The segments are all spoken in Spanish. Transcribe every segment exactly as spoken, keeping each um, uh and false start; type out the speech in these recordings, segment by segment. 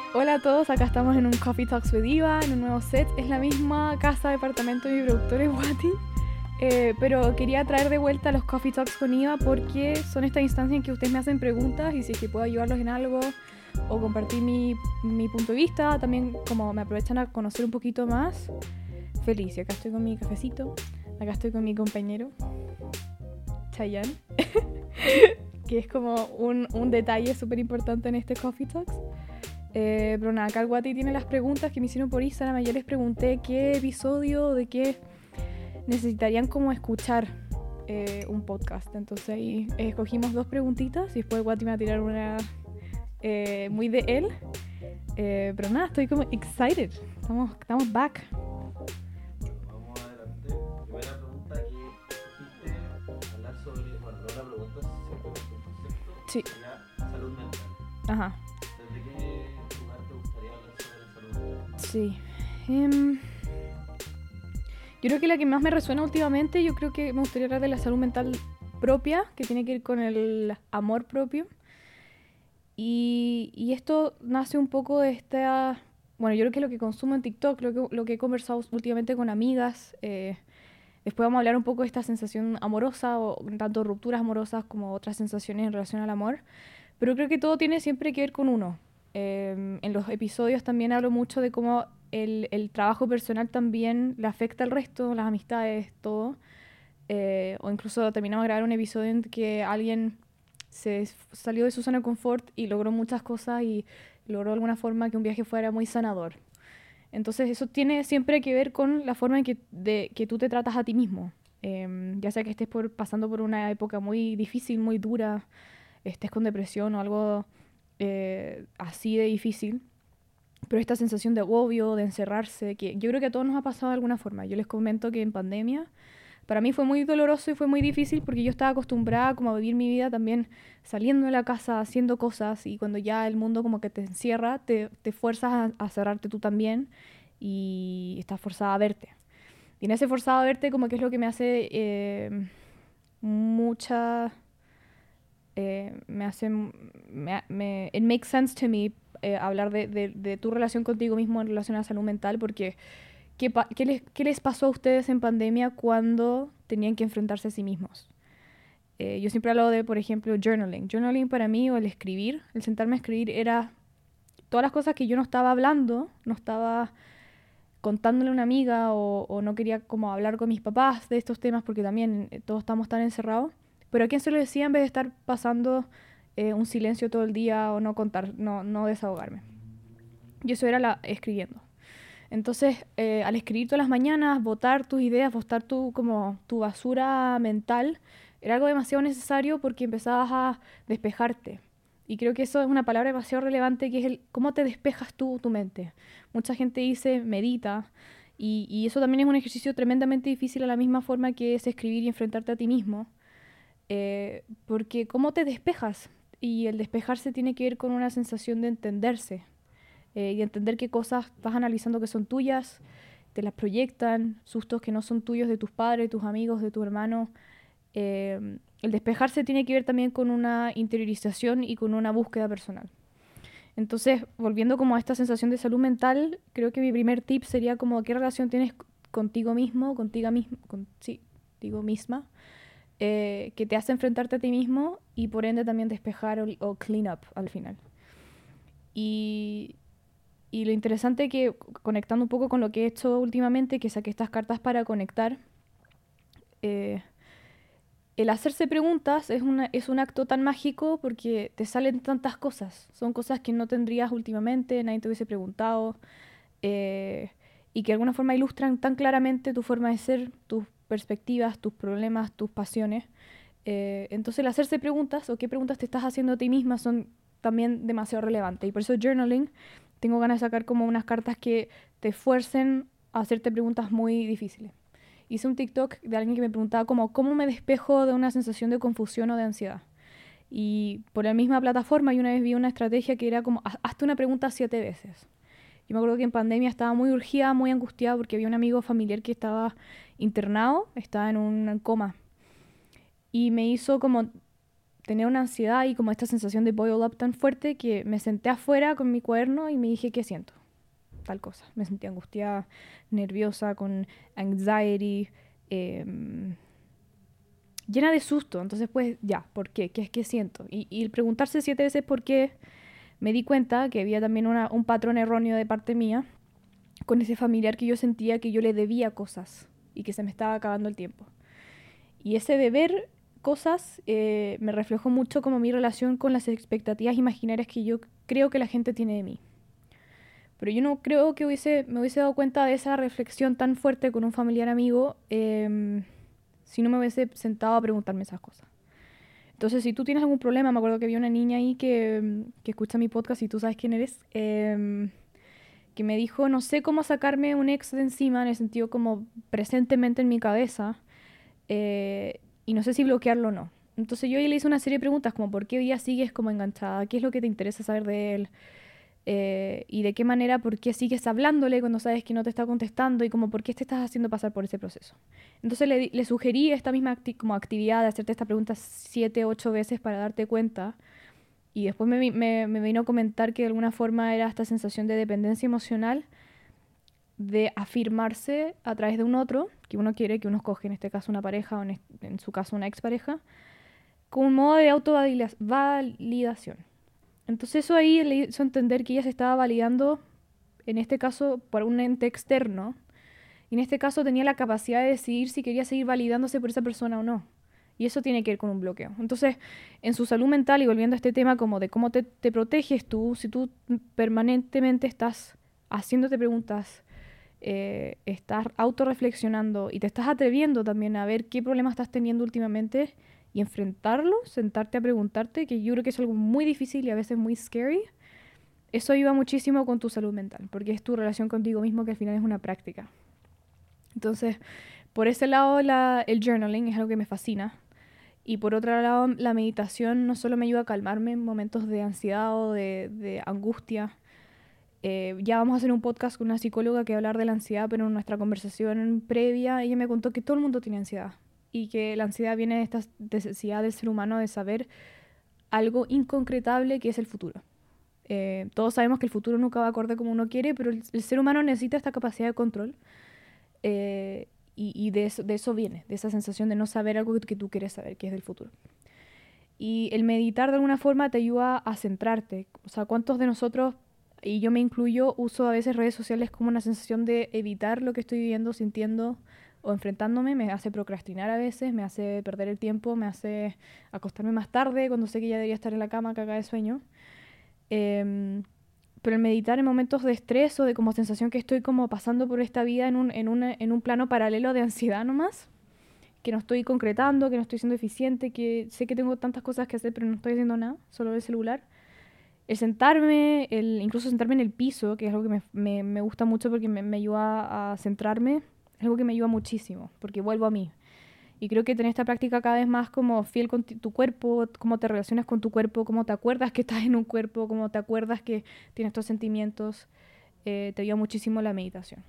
Hola a todos, acá estamos en un Coffee Talks with Iva, en un nuevo set. Es la misma casa, departamento de mi productor es Wati. Eh, pero quería traer de vuelta los Coffee Talks con Iva porque son estas instancias en que ustedes me hacen preguntas y si es que puedo ayudarlos en algo o compartir mi, mi punto de vista, también como me aprovechan a conocer un poquito más. Feliz, y acá estoy con mi cafecito, acá estoy con mi compañero, Chayanne, que es como un, un detalle súper importante en este Coffee Talks. Eh, pero nada, acá el Guati tiene las preguntas que me hicieron por Instagram. Ayer les pregunté qué episodio, de qué necesitarían como escuchar eh, un podcast. Entonces ahí escogimos dos preguntitas y después Guati me va a tirar una eh, muy de él. Eh, pero nada, estoy como excited. Estamos, estamos back. Vamos adelante. Primera pregunta que escogiste hablar sobre, bueno, no una pregunta, sino un concepto. Sí. Sería salud mental. Ajá. ¿Desde qué lugar te gustaría hablar sobre la salud mental? Sí. Um, yo creo que la que más me resuena últimamente, yo creo que me gustaría hablar de la salud mental propia, que tiene que ver con el amor propio. Y, y esto nace un poco de esta... Bueno, yo creo que lo que consumo en TikTok, lo que, lo que he conversado últimamente con amigas. Eh, después vamos a hablar un poco de esta sensación amorosa, o tanto rupturas amorosas como otras sensaciones en relación al amor. Pero creo que todo tiene siempre que ver con uno. Eh, en los episodios también hablo mucho de cómo el, el trabajo personal también le afecta al resto, las amistades, todo. Eh, o incluso terminamos de grabar un episodio en que alguien se salió de su zona de confort y logró muchas cosas y logró de alguna forma que un viaje fuera muy sanador. Entonces eso tiene siempre que ver con la forma en que, de, que tú te tratas a ti mismo. Eh, ya sea que estés por, pasando por una época muy difícil, muy dura, estés con depresión o algo eh, así de difícil, pero esta sensación de agobio, de encerrarse, que yo creo que a todos nos ha pasado de alguna forma. Yo les comento que en pandemia para mí fue muy doloroso y fue muy difícil porque yo estaba acostumbrada como a vivir mi vida también saliendo de la casa, haciendo cosas, y cuando ya el mundo como que te encierra, te, te fuerzas a, a cerrarte tú también y estás forzada a verte. Y en ese forzado a verte como que es lo que me hace eh, mucha... Eh, me hace... Me, me, it makes sense to me eh, hablar de, de, de tu relación contigo mismo en relación a la salud mental, porque ¿Qué, qué, les, ¿Qué les pasó a ustedes en pandemia cuando tenían que enfrentarse a sí mismos? Eh, yo siempre hablo de, por ejemplo, journaling. Journaling para mí, o el escribir, el sentarme a escribir, era todas las cosas que yo no estaba hablando, no estaba contándole a una amiga o, o no quería como hablar con mis papás de estos temas porque también eh, todos estamos tan encerrados. Pero a quién se lo decía en vez de estar pasando eh, un silencio todo el día o no contar, no, no desahogarme. Y eso era la, escribiendo. Entonces, eh, al escribir todas las mañanas, botar tus ideas, botar tu, como, tu basura mental, era algo demasiado necesario porque empezabas a despejarte. Y creo que eso es una palabra demasiado relevante, que es el cómo te despejas tú tu mente. Mucha gente dice medita, y, y eso también es un ejercicio tremendamente difícil a la misma forma que es escribir y enfrentarte a ti mismo. Eh, porque cómo te despejas, y el despejarse tiene que ver con una sensación de entenderse, eh, y entender qué cosas vas analizando que son tuyas, te las proyectan, sustos que no son tuyos de tus padres, de tus amigos, de tu hermano. Eh, el despejarse tiene que ver también con una interiorización y con una búsqueda personal. Entonces, volviendo como a esta sensación de salud mental, creo que mi primer tip sería como qué relación tienes contigo mismo, contigo mismo, con, sí, digo misma, eh, que te hace enfrentarte a ti mismo y por ende también despejar o, o clean up al final. Y, Y lo interesante que, conectando un poco con lo que he hecho últimamente, que saqué estas cartas para conectar, eh, el hacerse preguntas es, una, es un acto tan mágico porque te salen tantas cosas. Son cosas que no tendrías últimamente, nadie te hubiese preguntado, eh, y que de alguna forma ilustran tan claramente tu forma de ser, tus perspectivas, tus problemas, tus pasiones. Eh, entonces el hacerse preguntas o qué preguntas te estás haciendo a ti misma son también demasiado relevantes. Y por eso journaling, tengo ganas de sacar como unas cartas que te fuercen a hacerte preguntas muy difíciles. Hice un TikTok de alguien que me preguntaba como, ¿cómo me despejo de una sensación de confusión o de ansiedad? Y por la misma plataforma, y una vez vi una estrategia que era como, hazte una pregunta siete veces. Yo me acuerdo que en pandemia estaba muy urgida, muy angustiada, porque había un amigo familiar que estaba internado, estaba en un coma. Y me hizo como tener una ansiedad y como esta sensación de boil up tan fuerte que me senté afuera con mi cuaderno y me dije, ¿qué siento? Tal cosa. Me sentí angustiada, nerviosa, con anxiety, eh, llena de susto. Entonces, pues, ya, ¿por qué? ¿Qué es que siento? Y, y el preguntarse siete veces por qué, me di cuenta que había también una, un patrón erróneo de parte mía con ese familiar que yo sentía que yo le debía cosas y que se me estaba acabando el tiempo. Y ese deber cosas eh, me reflejó mucho como mi relación con las expectativas imaginarias que yo creo que la gente tiene de mí. Pero yo no creo que hubiese, me hubiese dado cuenta de esa reflexión tan fuerte con un familiar amigo eh, si no me hubiese sentado a preguntarme esas cosas. Entonces, si tú tienes algún problema, me acuerdo que había una niña ahí que, que escucha mi podcast y tú sabes quién eres, eh, que me dijo, no sé cómo sacarme un ex de encima, en el sentido como presentemente en mi cabeza, eh, y no sé si bloquearlo o no. Entonces yo ahí le hice una serie de preguntas, como por qué hoy día sigues como enganchada, qué es lo que te interesa saber de él, eh, y de qué manera, por qué sigues hablándole cuando sabes que no te está contestando, y como por qué te estás haciendo pasar por ese proceso. Entonces le, le sugerí esta misma acti como actividad de hacerte esta pregunta siete, ocho veces para darte cuenta. Y después me, me, me vino a comentar que de alguna forma era esta sensación de dependencia emocional, de afirmarse a través de un otro, que uno quiere, que uno escoge, en este caso una pareja o en, en su caso una expareja, con un modo de autovalidación. Entonces eso ahí le hizo entender que ella se estaba validando, en este caso, por un ente externo, y en este caso tenía la capacidad de decidir si quería seguir validándose por esa persona o no. Y eso tiene que ver con un bloqueo. Entonces, en su salud mental, y volviendo a este tema como de cómo te, te proteges tú, si tú permanentemente estás haciéndote preguntas, eh, estás autorreflexionando y te estás atreviendo también a ver qué problemas estás teniendo últimamente y enfrentarlos, sentarte a preguntarte, que yo creo que es algo muy difícil y a veces muy scary, eso ayuda muchísimo con tu salud mental, porque es tu relación contigo mismo que al final es una práctica. Entonces, por ese lado, la, el journaling es algo que me fascina. Y por otro lado, la meditación no solo me ayuda a calmarme en momentos de ansiedad o de, de angustia. Eh, ya vamos a hacer un podcast con una psicóloga que va a hablar de la ansiedad, pero en nuestra conversación previa ella me contó que todo el mundo tiene ansiedad y que la ansiedad viene de esta necesidad del ser humano de saber algo inconcretable que es el futuro. Eh, todos sabemos que el futuro nunca va acorde como uno quiere, pero el, el ser humano necesita esta capacidad de control. Eh, y y de, eso, de eso viene, de esa sensación de no saber algo que, que tú quieres saber, que es del futuro. Y el meditar de alguna forma te ayuda a centrarte. O sea, ¿cuántos de nosotros, y yo me incluyo, uso a veces redes sociales como una sensación de evitar lo que estoy viviendo, sintiendo o enfrentándome? Me hace procrastinar a veces, me hace perder el tiempo, me hace acostarme más tarde cuando sé que ya debería estar en la cama cagada de sueño. Eh, pero el meditar en momentos de estrés o de como sensación que estoy como pasando por esta vida en un, en una, en un plano paralelo de ansiedad nomás, que no estoy concretando, que no estoy siendo eficiente, que sé que tengo tantas cosas que hacer pero no estoy haciendo nada, solo el celular. El sentarme, el, incluso sentarme en el piso, que es algo que me, me, me gusta mucho porque me, me ayuda a centrarme, es algo que me ayuda muchísimo, porque vuelvo a mí. Y creo que tener esta práctica cada vez más como fiel con tu cuerpo, cómo te relacionas con tu cuerpo, cómo te acuerdas que estás en un cuerpo, cómo te acuerdas que tienes estos sentimientos, eh, te ayuda muchísimo la meditación.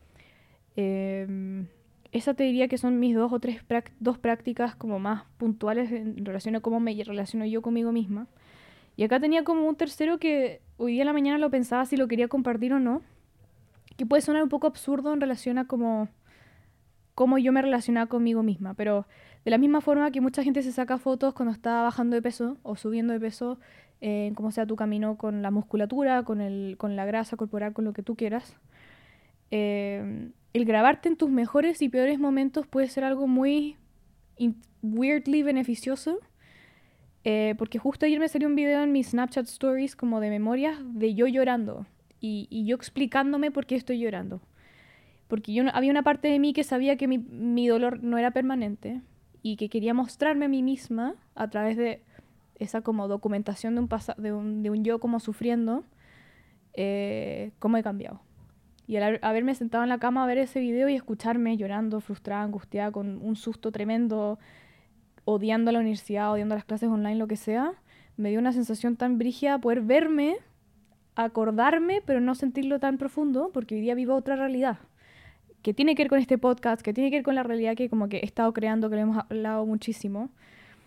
Eh, esa te diría que son mis dos o tres prac- dos prácticas como más puntuales en relación a cómo me relaciono yo conmigo misma. Y acá tenía como un tercero que hoy día en la mañana lo pensaba si lo quería compartir o no, que puede sonar un poco absurdo en relación a como cómo yo me relacionaba conmigo misma, pero de la misma forma que mucha gente se saca fotos cuando está bajando de peso o subiendo de peso, eh, como sea tu camino con la musculatura, con, el, con la grasa corporal, con lo que tú quieras, eh, el grabarte en tus mejores y peores momentos puede ser algo muy weirdly beneficioso, eh, porque justo ayer me salió un video en mis Snapchat Stories como de memorias de yo llorando y, y yo explicándome por qué estoy llorando. Porque yo no, había una parte de mí que sabía que mi, mi dolor no era permanente y que quería mostrarme a mí misma a través de esa como documentación de un, pasa, de un, de un yo como sufriendo, eh, cómo he cambiado. Y al haberme sentado en la cama a ver ese video y escucharme llorando, frustrada, angustiada, con un susto tremendo, odiando la universidad, odiando las clases online, lo que sea, me dio una sensación tan brígida poder verme, acordarme, pero no sentirlo tan profundo, porque hoy día vivo otra realidad que tiene que ver con este podcast, que tiene que ver con la realidad que como que he estado creando, que lo hemos hablado muchísimo.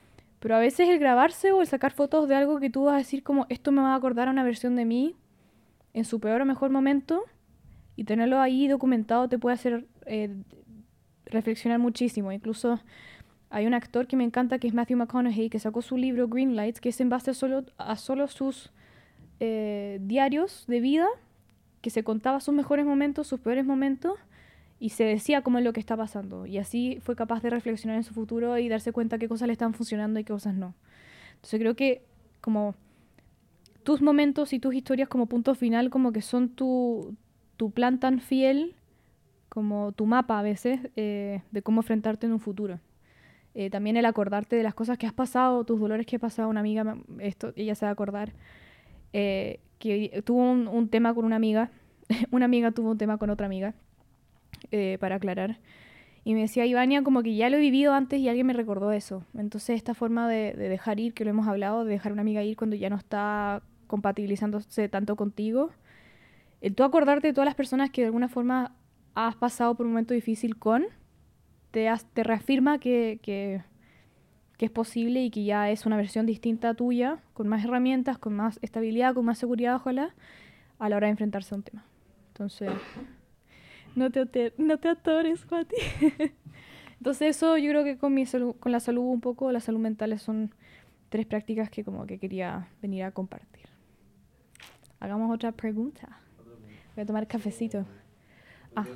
Pero a veces el grabarse o el sacar fotos de algo que tú vas a decir como esto me va a acordar a una versión de mí en su peor o mejor momento y tenerlo ahí documentado te puede hacer eh, reflexionar muchísimo. Incluso hay un actor que me encanta que es Matthew McConaughey que sacó su libro Green Lights que es en base a solo, a solo sus eh, diarios de vida que se contaba sus mejores momentos, sus peores momentos y se decía cómo es lo que está pasando. Y así fue capaz de reflexionar en su futuro y darse cuenta qué cosas le están funcionando y qué cosas no. Entonces creo que como tus momentos y tus historias como punto final como que son tu, tu plan tan fiel como tu mapa a veces eh, de cómo enfrentarte en un futuro. Eh, también el acordarte de las cosas que has pasado, tus dolores que has pasado. Una amiga, esto, ella se va a acordar, eh, que tuvo un, un tema con una amiga. Una amiga tuvo un tema con otra amiga. Eh, para aclarar. Y me decía, Ivania, como que ya lo he vivido antes y alguien me recordó eso. Entonces esta forma de, de dejar ir, que lo hemos hablado, de dejar a una amiga ir cuando ya no está compatibilizándose tanto contigo. El tú acordarte de todas las personas que de alguna forma has pasado por un momento difícil con, te, has, te reafirma que, que, que es posible y que ya es una versión distinta tuya, con más herramientas, con más estabilidad, con más seguridad, ojalá, a la hora de enfrentarse a un tema. Entonces... No te, no te atores, Mati. Entonces eso yo creo que con, mi salud, con la salud un poco, la salud mental son tres prácticas que como que quería venir a compartir. Hagamos otra pregunta. Voy a tomar cafecito. Ah.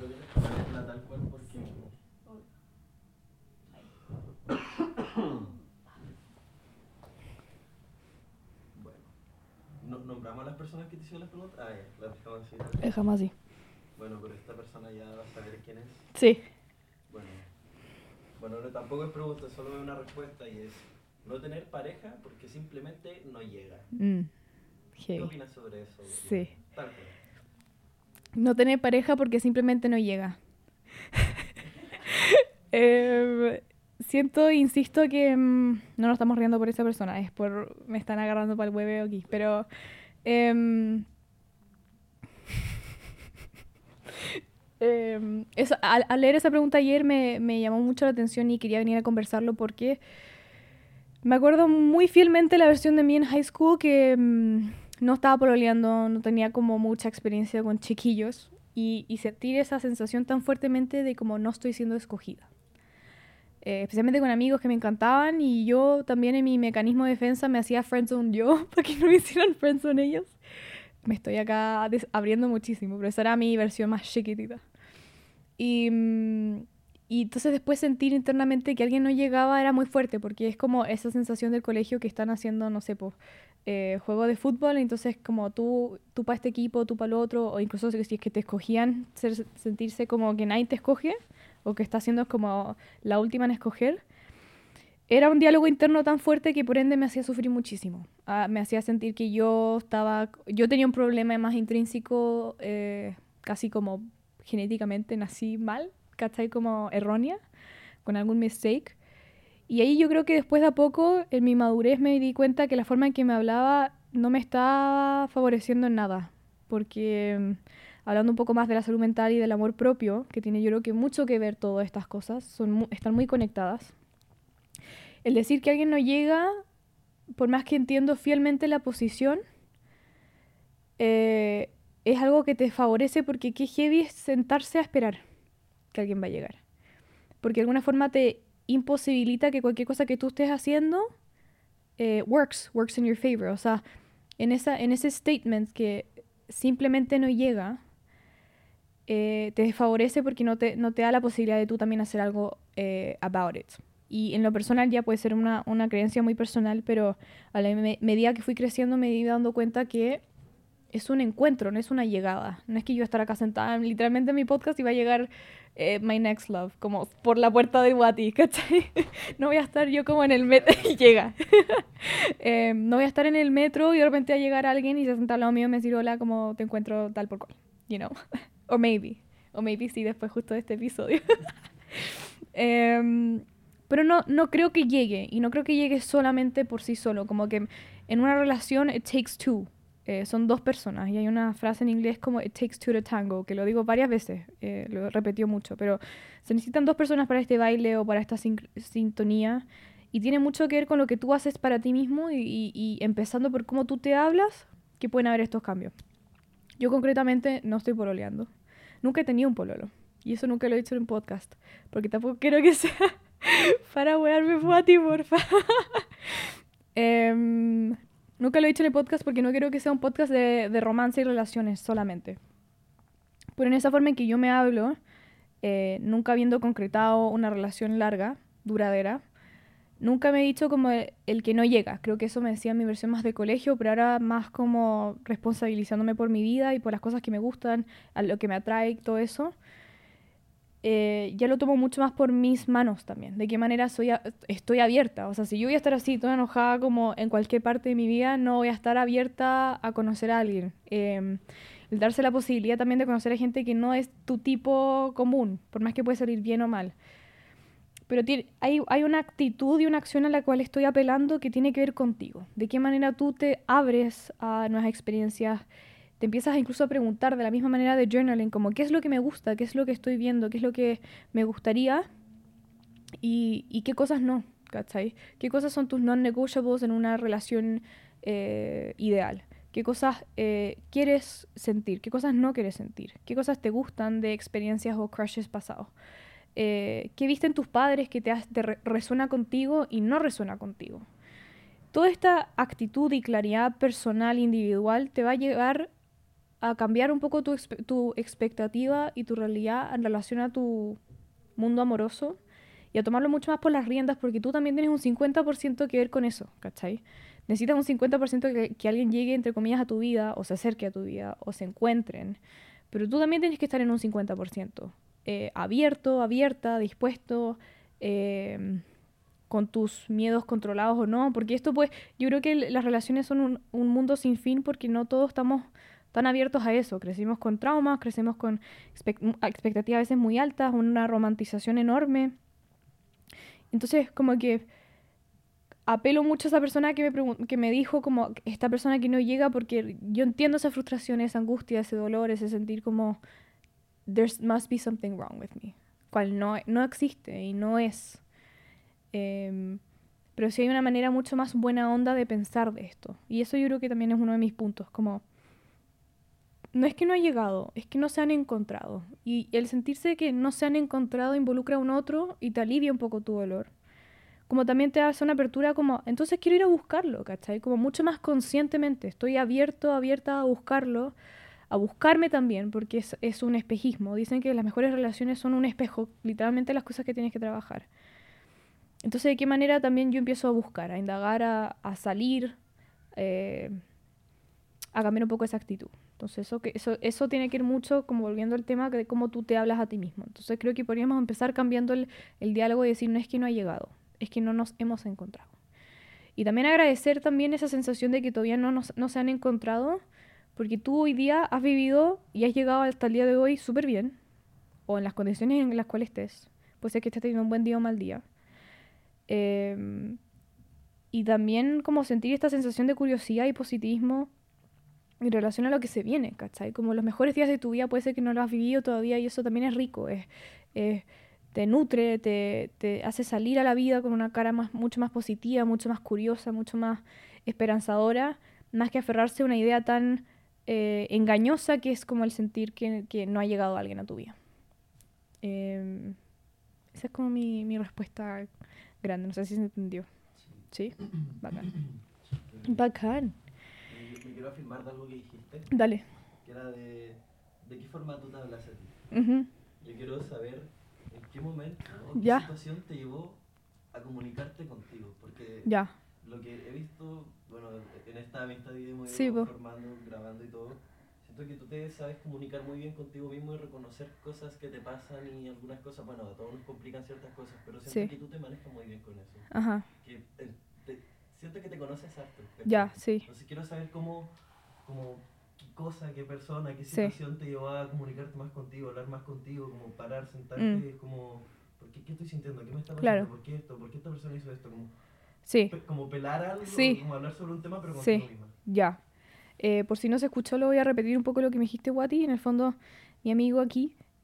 Bueno, ¿nombramos a las personas que te hicieron las preguntas? Ah, ya, las dejamos así. Dejamos así. Bueno, pero esta persona ya va a saber quién es. Sí. Bueno, bueno no, tampoco es pregunta, solo es una respuesta y es no tener pareja porque simplemente no llega. Mm. Hey. ¿Qué opinas sobre eso? Sí. Tal cual. No tener pareja porque simplemente no llega. eh, siento, insisto que mm, no nos estamos riendo por esa persona, es por me están agarrando para el hueveo aquí, pero eh, Eh, eso, al, al leer esa pregunta ayer me, me llamó mucho la atención y quería venir a conversarlo porque me acuerdo muy fielmente la versión de mí en high school que mmm, no estaba pololeando, no tenía como mucha experiencia con chiquillos y, y sentir esa sensación tan fuertemente de como no estoy siendo escogida. Eh, especialmente con amigos que me encantaban y yo también en mi mecanismo de defensa me hacía friendzone yo para que no me hicieran friendzone ellos. Me estoy acá des- abriendo muchísimo, pero esa era mi versión más chiquitita. Y, y entonces después sentir internamente que alguien no llegaba era muy fuerte, porque es como esa sensación del colegio que están haciendo, no sé, pues, eh, juego de fútbol, entonces como tú, tú para este equipo, tú para el otro, o incluso si es que te escogían, ser, sentirse como que nadie te escoge, o que está siendo como la última en escoger. Era un diálogo interno tan fuerte que por ende me hacía sufrir muchísimo. Ah, me hacía sentir que yo estaba, yo tenía un problema más intrínseco, eh, casi como genéticamente nací mal, ¿cachai? Como errónea, con algún mistake. Y ahí yo creo que después de a poco, en mi madurez me di cuenta que la forma en que me hablaba no me estaba favoreciendo en nada. Porque hablando un poco más de la salud mental y del amor propio, que tiene yo creo que mucho que ver todas estas cosas, son, están muy conectadas. El decir que alguien no llega, por más que entiendo fielmente la posición, eh, es algo que te favorece porque qué heavy es sentarse a esperar que alguien va a llegar. Porque de alguna forma te imposibilita que cualquier cosa que tú estés haciendo eh, works, works in your favor. O sea, en, esa, en ese statement que simplemente no llega, eh, te desfavorece porque no te, no te da la posibilidad de tú también hacer algo eh, about it. Y en lo personal ya puede ser una, una creencia muy personal, pero a la me- medida que fui creciendo me di dando cuenta que es un encuentro, no es una llegada. No es que yo estar acá sentada literalmente en mi podcast y va a llegar eh, my next love, como por la puerta de Guati, ¿cachai? No voy a estar yo como en el metro y llega. eh, no voy a estar en el metro y de repente va a llegar alguien y se sienta al lado mío y me dice, hola, ¿cómo te encuentro tal por cual? You know? Or maybe. O maybe sí, después justo de este episodio. eh, pero no, no creo que llegue. Y no creo que llegue solamente por sí solo. Como que en una relación, it takes two. Eh, son dos personas. Y hay una frase en inglés como it takes two to tango, que lo digo varias veces. Eh, lo he repetido mucho. Pero se necesitan dos personas para este baile o para esta sin- sintonía. Y tiene mucho que ver con lo que tú haces para ti mismo y, y- y empezando por cómo tú te hablas, que pueden haber estos cambios. Yo concretamente no estoy pololeando. Nunca he tenido un pololo. Y eso nunca lo he dicho en un podcast. Porque tampoco quiero que sea para wearme a ti, porfa. Em, nunca lo he dicho en el podcast porque no quiero que sea un podcast de, de romance y relaciones solamente. Pero en esa forma en que yo me hablo, eh, nunca habiendo concretado una relación larga, duradera, nunca me he dicho como el, el que no llega. Creo que eso me decía en mi versión más de colegio, pero ahora más como responsabilizándome por mi vida y por las cosas que me gustan, a lo que me atrae y todo eso. Eh, ya lo tomo mucho más por mis manos también. De qué manera soy a- estoy abierta. O sea, si yo voy a estar así, toda enojada como en cualquier parte de mi vida, no voy a estar abierta a conocer a alguien. Eh, el darse la posibilidad también de conocer a gente que no es tu tipo común, por más que puede salir bien o mal. Pero tiene- hay, hay una actitud y una acción a la cual estoy apelando que tiene que ver contigo. De qué manera tú te abres a nuevas experiencias, te empiezas incluso a preguntar de la misma manera de journaling, como qué es lo que me gusta, qué es lo que estoy viendo, qué es lo que me gustaría y, y qué cosas no, ¿cachai? ¿Qué cosas son tus non-negotiables en una relación eh, ideal? ¿Qué cosas eh, quieres sentir? ¿Qué cosas no quieres sentir? ¿Qué cosas te gustan de experiencias o crushes pasados? Eh, ¿Qué viste en tus padres que te, te re resuena contigo y no resuena contigo? Toda esta actitud y claridad personal, individual, te va a llevar a cambiar un poco tu, tu expectativa y tu realidad en relación a tu mundo amoroso y a tomarlo mucho más por las riendas porque tú también tienes un cincuenta por ciento que ver con eso, ¿cachai? Necesitas un cincuenta por ciento que, que alguien llegue, entre comillas, a tu vida o se acerque a tu vida o se encuentren, pero tú también tienes que estar en un cincuenta por ciento. Eh, abierto, abierta, dispuesto, eh, con tus miedos controlados o no, porque esto pues, yo creo que las relaciones son un, un mundo sin fin porque no todos estamos tan abiertos a eso, crecimos con traumas, crecemos con expectativas a veces muy altas, una romantización enorme, entonces como que apelo mucho a esa persona que me, que me dijo como esta persona que no llega porque yo entiendo esa frustración, esa angustia, ese dolor, ese sentir como there must be something wrong with me, cual no, no existe y no es. Eh, pero sí hay una manera mucho más buena onda de pensar de esto. Y eso yo creo que también es uno de mis puntos, como no es que no ha llegado, es que no se han encontrado. Y el sentirse que no se han encontrado involucra a un otro y te alivia un poco tu dolor. Como también te hace una apertura como, entonces quiero ir a buscarlo, ¿cachai? Como mucho más conscientemente. Estoy abierto, abierta a buscarlo, a buscarme también, porque es, es un espejismo. Dicen que las mejores relaciones son un espejo, literalmente las cosas que tienes que trabajar. Entonces, ¿de qué manera también yo empiezo a buscar, a indagar, a, a salir, eh, a cambiar un poco esa actitud? Entonces, eso, que, eso, eso tiene que ir mucho, como volviendo al tema de cómo tú te hablas a ti mismo. Entonces, creo que podríamos empezar cambiando el, el diálogo y decir, no es que no ha llegado, es que no nos hemos encontrado. Y también agradecer también esa sensación de que todavía no, nos, no se han encontrado, porque tú hoy día has vivido y has llegado hasta el día de hoy súper bien, o en las condiciones en las cuales estés. Puede ser que estés teniendo un buen día o mal día. Eh, y también como sentir esta sensación de curiosidad y positivismo en relación a lo que se viene, ¿cachai? Como los mejores días de tu vida puede ser que no lo has vivido todavía y eso también es rico, es, es, te nutre, te, te hace salir a la vida con una cara más, mucho más positiva, mucho más curiosa, mucho más esperanzadora, más que aferrarse a una idea tan eh, engañosa que es como el sentir que, que no ha llegado alguien a tu vida. Eh, esa es como mi, mi respuesta grande, no sé si se entendió. ¿Sí? Bacán. Bacán. Me, me quiero afirmar de algo que dijiste, Dale. que era de, de qué forma tú te hablas a ti. Ujú. Yo quiero saber en qué momento o qué Ya. situación te llevó a comunicarte contigo, porque Ya. lo que he visto, bueno, en esta amistad que hemos Sí, ido po. formando, grabando y todo, siento que tú te sabes comunicar muy bien contigo mismo y reconocer cosas que te pasan y algunas cosas, bueno, a todos nos complican ciertas cosas, pero siento Sí. que tú te manejas muy bien con eso. Ajá. Que eh, te- siento que te conoces harto. ¿cachai? Ya, sí. Entonces quiero saber cómo, cómo, qué cosa, qué persona, qué Sí. situación te llevó a comunicarte más contigo, hablar más contigo, como parar, sentarte, Mm. como, ¿por qué, qué estoy sintiendo? ¿Qué me está pasando? Claro. ¿Por qué esto? ¿Por qué esta persona hizo esto? Como, Sí. pe- como pelar algo, Sí. como hablar sobre un tema, pero Sí. contigo misma. Ya. Eh, por si no se escuchó, lo voy a repetir un poco lo que me dijiste, Wati. En el fondo, mi amigo aquí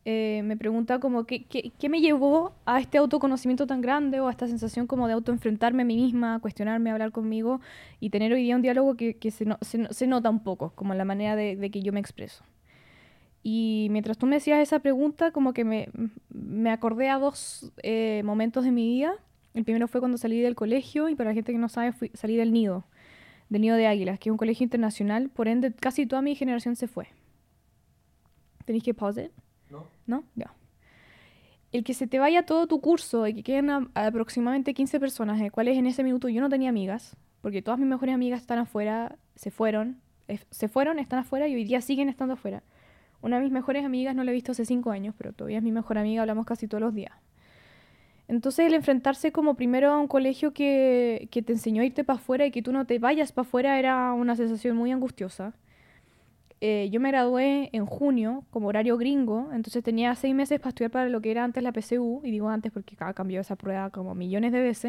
eh, me pregunta como qué, qué, qué me llevó a este autoconocimiento tan grande o a esta sensación como de autoenfrentarme a mí misma, cuestionarme, hablar conmigo y tener hoy día un diálogo que, que se, no, se, se nota un poco, como la manera de, de que yo me expreso. Y mientras tú me hacías esa pregunta, como que me, me acordé a dos eh, momentos de mi vida. El primero fue cuando salí del colegio y para la gente que no sabe, fui, salí del nido, del nido de águilas, que es un colegio internacional, por ende casi toda mi generación se fue. ¿Tenéis que pause? ¿No? ¿No? Ya. El que se te vaya todo tu curso y que queden a, a aproximadamente quince personas, de cuales en ese minuto yo no tenía amigas, porque todas mis mejores amigas están afuera, se fueron, eh, se fueron, están afuera y hoy día siguen estando afuera. Una de mis mejores amigas no la he visto hace cinco años, pero todavía es mi mejor amiga, hablamos casi todos los días. Entonces el enfrentarse como primero a un colegio que, que te enseñó a irte para afuera y que tú no te vayas para afuera era una sensación muy angustiosa. Eh, yo me gradué en junio como horario gringo, entonces tenía seis meses para estudiar para lo que era antes la P S U, y digo antes porque ha cambiado esa prueba como millones de veces.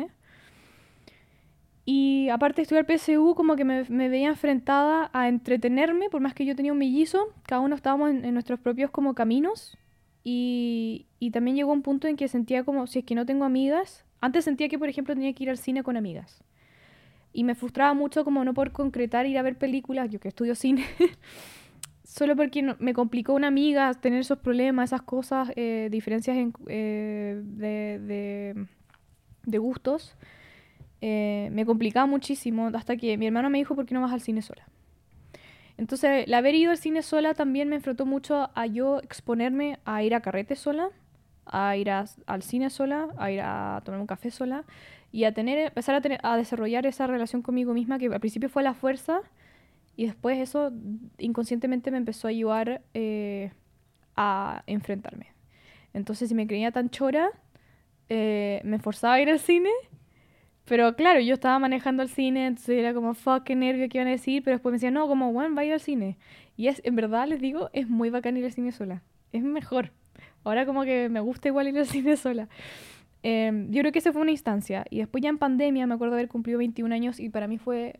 Y aparte de estudiar P S U, como que me, me veía enfrentada a entretenerme, por más que yo tenía un mellizo, cada uno estábamos en, en nuestros propios como caminos. Y, y también llegó un punto en que sentía como, si es que no tengo amigas, antes sentía que, por ejemplo, tenía que ir al cine con amigas. Y me frustraba mucho como no poder concretar ir a ver películas, yo que estudio cine, solo porque no, me complicó una amiga tener esos problemas, esas cosas, eh, diferencias en, eh, de, de, de gustos. Eh, me complicaba muchísimo hasta que mi hermano me dijo, ¿por qué no vas al cine sola? Entonces, el haber ido al cine sola también me enfrentó mucho a yo exponerme a ir a carretes sola, a ir a- al cine sola, a ir a tomar un café sola y a tener, empezar a, tener, a desarrollar esa relación conmigo misma que al principio fue a la fuerza y después eso inconscientemente me empezó a ayudar eh, a enfrentarme. Entonces, si me creía tan chora, eh, me forzaba a ir al cine. Pero claro, yo estaba manejando el cine, entonces era como, fuck, qué nervio, qué iban a decir, pero después me decían, no, como, bueno, va a ir al cine. Y es, en verdad, les digo, es muy bacán ir al cine sola. Es mejor. Ahora como que me gusta igual ir al cine sola. Eh, yo creo que esa fue una instancia. Y después ya en pandemia, me acuerdo haber cumplido veintiún años y para mí fue,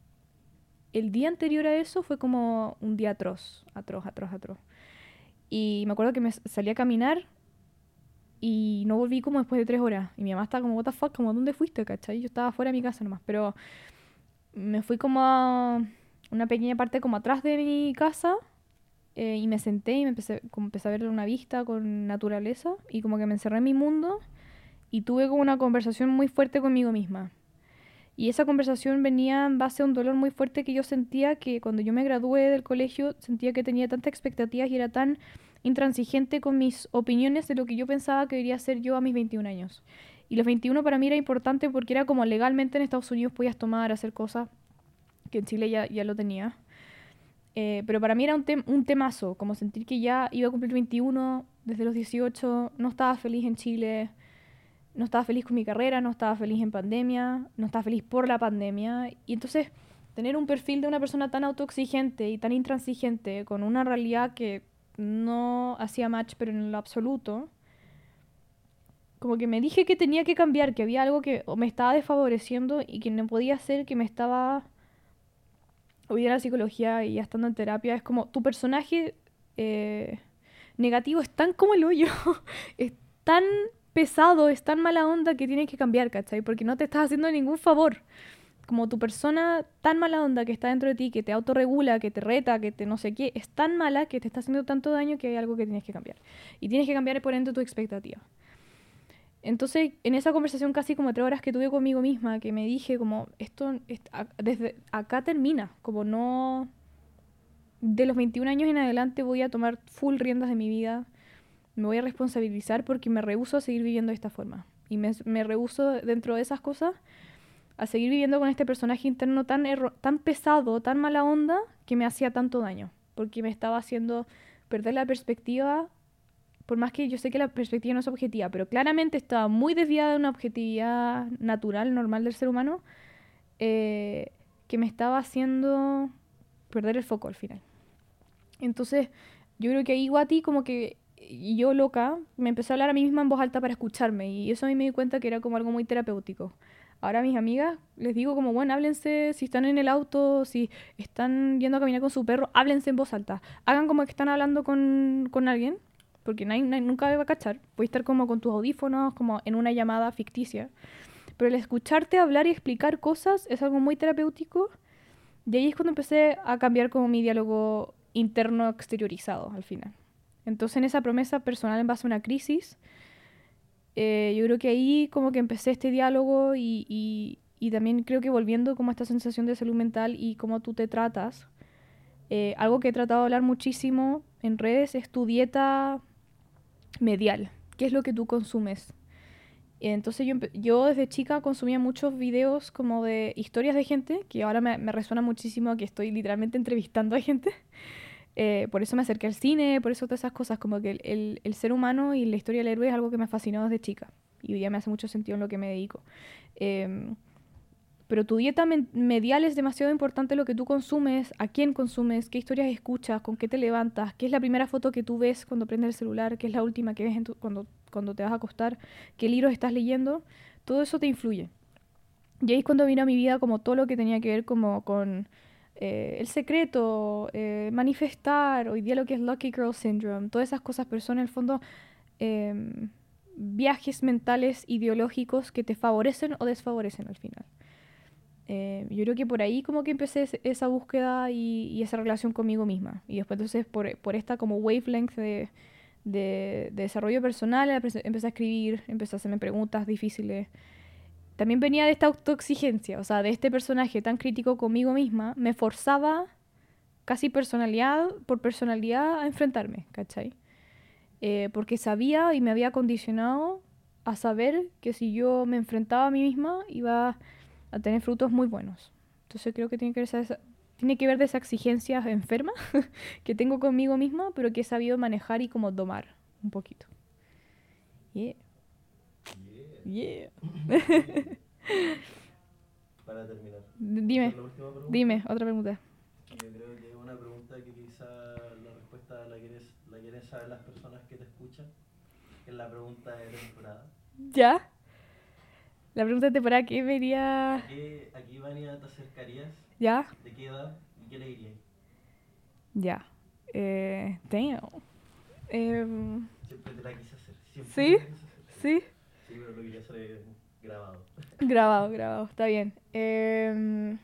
el día anterior a eso fue como un día atroz, atroz, atroz, atroz. Y me acuerdo que me s- salí a caminar y no volví como después de tres horas. Y mi mamá estaba como, what the fuck, como, ¿dónde fuiste, cachai? Yo estaba fuera de mi casa nomás, pero me fui como a una pequeña parte como atrás de mi casa eh, y me senté y me empecé, como empecé a ver una vista con naturaleza y como que me encerré en mi mundo y tuve como una conversación muy fuerte conmigo misma. Y esa conversación venía en base a un dolor muy fuerte que yo sentía que cuando yo me gradué del colegio sentía que tenía tantas expectativas y era tan intransigente con mis opiniones de lo que yo pensaba que debería ser yo a mis veintiún años. Y los veintiuno para mí era importante porque era como legalmente en Estados Unidos podías tomar, hacer cosas que en Chile ya, ya lo tenía. Eh, pero para mí era un, tem un temazo, como sentir que ya iba a cumplir veintiuno desde los dieciocho, no estaba feliz en Chile, no estaba feliz con mi carrera, no estaba feliz en pandemia, no estaba feliz por la pandemia. Y entonces tener un perfil de una persona tan autoexigente y tan intransigente con una realidad que no hacía match, pero en lo absoluto, como que me dije que tenía que cambiar, que había algo que o me estaba desfavoreciendo y que no podía ser, que me estaba hoy en la psicología y ya estando en terapia, es como tu personaje eh, negativo es tan como el hoyo, es tan pesado, es tan mala onda que tienes que cambiar, ¿cachai? Porque no te estás haciendo ningún favor. Como tu persona tan mala onda que está dentro de ti, que te autorregula, que te reta, que te no sé qué, es tan mala que te está haciendo tanto daño que hay algo que tienes que cambiar. Y tienes que cambiar por ende tu expectativa. Entonces, en esa conversación casi como tres horas que tuve conmigo misma, que me dije como, esto, est- a- desde acá termina, como no, de los veintiún años en adelante voy a tomar full riendas de mi vida, me voy a responsabilizar porque me rehúso a seguir viviendo de esta forma. Y me, me rehúso dentro de esas cosas a seguir viviendo con este personaje interno tan, erro- tan pesado, tan mala onda, que me hacía tanto daño, porque me estaba haciendo perder la perspectiva por más que yo sé que la perspectiva no es objetiva, pero claramente estaba muy desviada de una objetividad natural, normal del ser humano, eh, que me estaba haciendo perder el foco al final. Entonces, yo creo que ahí Guati como que y yo loca, me empecé a hablar a mí misma en voz alta para escucharme y eso a mí me di cuenta que era como algo muy terapéutico. Ahora a mis amigas les digo como, bueno, háblense si están en el auto, si están yendo a caminar con su perro, háblense en voz alta. Hagan como que están hablando con, con alguien porque nadie, nadie nunca me va a cachar. Puedes estar como con tus audífonos, como en una llamada ficticia. Pero el escucharte hablar y explicar cosas es algo muy terapéutico. Y ahí es cuando empecé a cambiar como mi diálogo interno exteriorizado al final. Entonces en esa promesa personal en base a una crisis, eh, yo creo que ahí como que empecé este diálogo y, y, y también creo que volviendo como a esta sensación de salud mental y cómo tú te tratas. Eh, algo que he tratado de hablar muchísimo en redes es tu dieta medial. ¿Qué es lo que tú consumes? Entonces yo, yo desde chica consumía muchos videos como de historias de gente, que ahora me, me resuena muchísimo que estoy literalmente entrevistando a gente. Eh, por eso me acerqué al cine, por eso todas esas cosas, como que el, el, el ser humano y la historia del héroe es algo que me fascinó desde chica. Y hoy día me hace mucho sentido en lo que me dedico. Eh, pero tu dieta men- medial es demasiado importante lo que tú consumes, a quién consumes, qué historias escuchas, con qué te levantas, qué es la primera foto que tú ves cuando prendes el celular, qué es la última que ves en tu- cuando, cuando te vas a acostar, qué libros estás leyendo. Todo eso te influye. Y ahí es cuando vino a mi vida como todo lo que tenía que ver como con eh, el secreto, eh, manifestar, hoy día lo que es Lucky Girl Syndrome, todas esas cosas, pero son en el fondo em, viajes mentales ideológicos que te favorecen o desfavorecen al final. Eh, yo creo que por ahí como que empecé ese- esa búsqueda y, y esa relación conmigo misma. Y después entonces por, por esta como wavelength de, de, de desarrollo personal empecé, empecé a escribir, empecé a hacerme preguntas difíciles. También venía de esta autoexigencia, o sea, de este personaje tan crítico conmigo misma, me forzaba casi personalidad por personalidad a enfrentarme, ¿cachai? Eh, porque sabía y me había condicionado a saber que si yo me enfrentaba a mí misma iba a tener frutos muy buenos. Entonces creo que tiene que ver esa, tiene que ver de esa exigencia enferma que tengo conmigo misma, pero que he sabido manejar y como domar un poquito. Yeah. Yeah. Yeah. Bien. Para terminar, D- ¿esa es Dime, la última pregunta? dime, otra pregunta. Yo creo que es una pregunta que quizá la respuesta la quieren la quieren saber las personas que te escuchan, que es la pregunta de temporada. ¿Ya? La pregunta de temporada que ¿A vería... qué, a qué Ivania te acercarías? ¿Ya? ¿De qué edad? ¿Y qué le dirías? Ya. Eh, damn. Em, Siempre te la quise hacer, siempre te ¿Sí? la quise hacer, sí. ¿Sí? Sí, pero lo quería hacer eh, grabado. Grabado, grabado. Está bien. Em,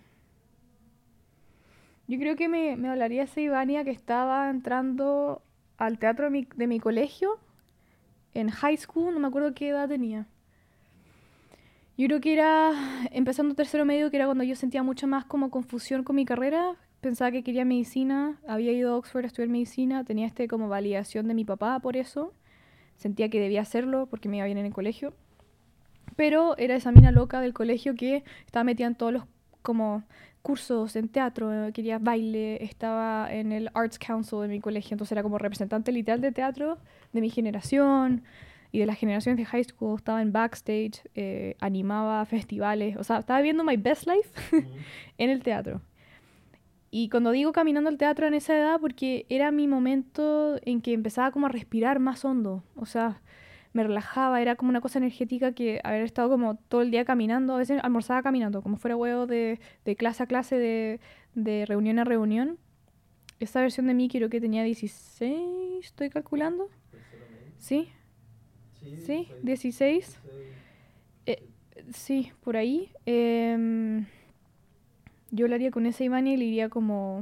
yo creo que me, me hablaría esa Ivania que estaba entrando al teatro de mi, de mi colegio en high school, no me acuerdo qué edad tenía. Yo creo que era empezando tercero medio, que era cuando yo sentía mucha más como confusión con mi carrera. Pensaba que quería medicina, había ido a Oxford a estudiar medicina, tenía este como validación de mi papá por eso. Sentía que debía hacerlo porque me iba bien en el colegio. Pero era esa mina loca del colegio que estaba metida en todos los como cursos en teatro, eh, quería baile, estaba en el Arts Council de mi colegio, entonces era como representante literal de teatro de mi generación y de las generaciones de high school, estaba en backstage, eh, animaba festivales, o sea, estaba viviendo my best life Ujú. en el teatro. Y cuando digo caminando al teatro en esa edad, porque era mi momento en que empezaba como a respirar más hondo, o sea, me relajaba, era como una cosa energética que haber estado como todo el día caminando, a veces almorzaba caminando, como fuera huevo de, de clase a clase, de, de reunión a reunión. Esa versión de mí creo que tenía dieciséis, estoy calculando. ¿Tercero medio? Sí, Sí, sí, dieciséis. dieciséis. dieciséis. Eh, Sí. sí, por ahí. Em, yo hablaría con esa Iván y le diría como...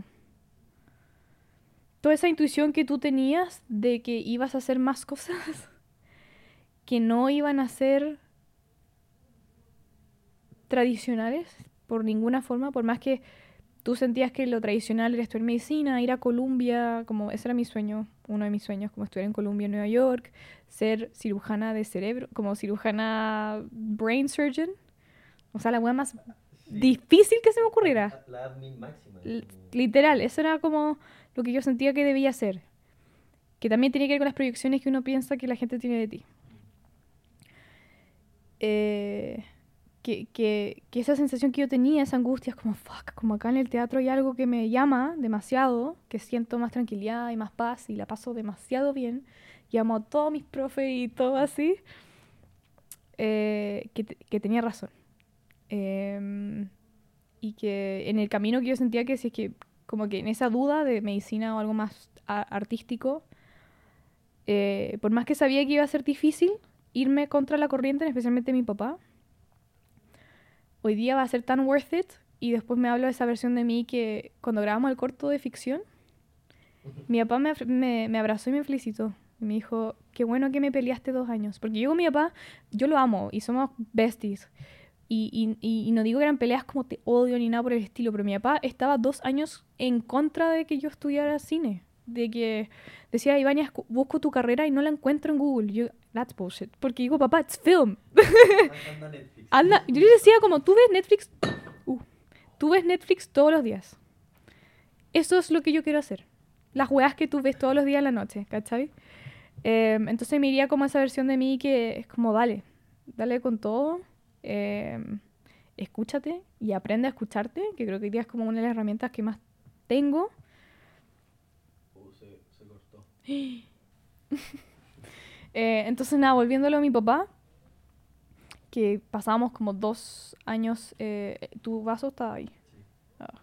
Toda esa intuición que tú tenías de que ibas a hacer más cosas que no iban a ser tradicionales por ninguna forma, por más que tú sentías que lo tradicional era estudiar medicina, ir a Columbia, como ese era mi sueño, uno de mis sueños, como estudiar en Columbia, en Nueva York, ser cirujana de cerebro, como cirujana brain surgeon, o sea, la wea más Sí, difícil que se me ocurriera. ad- la admin máxima. L- como- Literal, eso era como lo que yo sentía que debía hacer, que también tiene que ver con las proyecciones que uno piensa que la gente tiene de ti. Eh, que, que, que esa sensación que yo tenía, esa angustia, es como, fuck, como acá en el teatro hay algo que me llama demasiado, que siento más tranquilidad y más paz y la paso demasiado bien. Llamo a todos mis profes y todo así, eh, que, te- que tenía razón. Em, y que en el camino que yo sentía que si es que, como que en esa duda de medicina o algo más a- artístico, Eh, por más que sabía que iba a ser difícil irme contra la corriente, especialmente mi papá, hoy día va a ser tan worth it. Y después me hablo de esa versión de mí que cuando grabamos el corto de ficción, mi papá me, me, me abrazó y me felicitó. Y me dijo, qué bueno que me peleaste dos años. Porque yo con mi papá, yo lo amo y somos besties. Y, y, y, y no digo que eran peleas como te odio ni nada por el estilo, pero mi papá estaba dos años en contra de que yo estudiara cine. De que decía, Ivania, busco tu carrera y no la encuentro en Google. Yo, that's bullshit. Porque digo, papá, it's film. Anda Netflix. Anda, yo le decía como, tú ves Netflix... Uh, tú ves Netflix todos los días. Eso es lo que yo quiero hacer. Las weas que tú ves todos los días en la noche, ¿cachai? Eh, entonces me iría como a esa versión de mí que es como, dale, dale con todo. Eh, escúchate y aprende a escucharte, que creo que hoy día es como una de las herramientas que más tengo. Uh, se, se cortó. eh, entonces nada, volviéndolo a mi papá, que pasábamos como dos años, eh, tu vaso estaba ahí. Sí. Ah.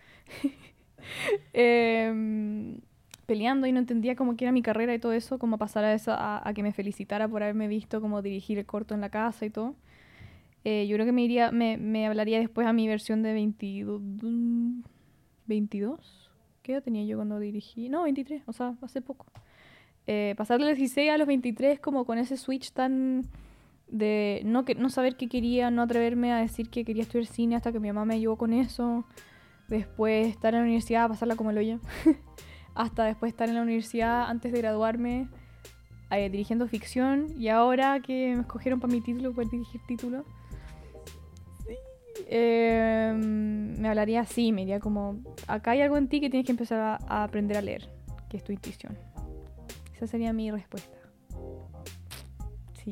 eh, peleando y no entendía cómo que era mi carrera y todo eso, como pasar a eso, a, a que me felicitara por haberme visto como dirigir el corto en la casa y todo. Eh, yo creo que me iría, me, me hablaría después a mi versión de veintidós, veintidós. ¿Qué edad tenía yo cuando dirigí? No, veintitrés, o sea, hace poco. Eh, pasar de los dieciséis a los veintitrés como con ese switch tan de no, que, no saber qué quería, no atreverme a decir que quería estudiar cine hasta que mi mamá me ayudó con eso. Después estar en la universidad, pasarla como el hoyo. Hasta después estar en la universidad antes de graduarme eh, dirigiendo ficción. Y ahora que me escogieron para mi título, poder dirigir título, sí, eh, me hablaría así, me diría como, acá hay algo en ti que tienes que empezar a, a aprender a leer, que es tu intuición. Esa sería mi respuesta. Sí.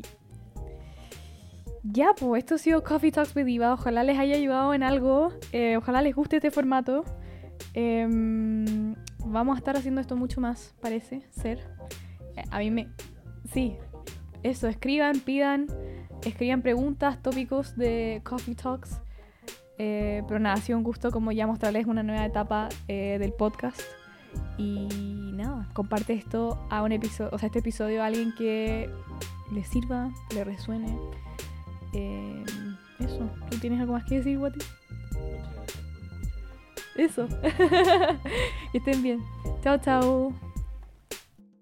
Ya, pues esto ha sido Coffee Talks with Iva. Ojalá les haya ayudado en algo. Eh, ojalá les guste este formato. Eh, vamos a estar haciendo esto mucho más, parece ser. Eh, a mí me... Sí, eso. Escriban, pidan, escriban preguntas, tópicos de Coffee Talks. Eh, pero nada, ha sido un gusto como ya mostrarles una nueva etapa eh, del podcast. Y nada, comparte esto a un episodio, o sea, este episodio a alguien que le sirva, le resuene. Eh, eso. ¿Tú tienes algo más que decir, Guati? Muchas gracias por escuchar. Eso. Que estén bien. Chao, chao.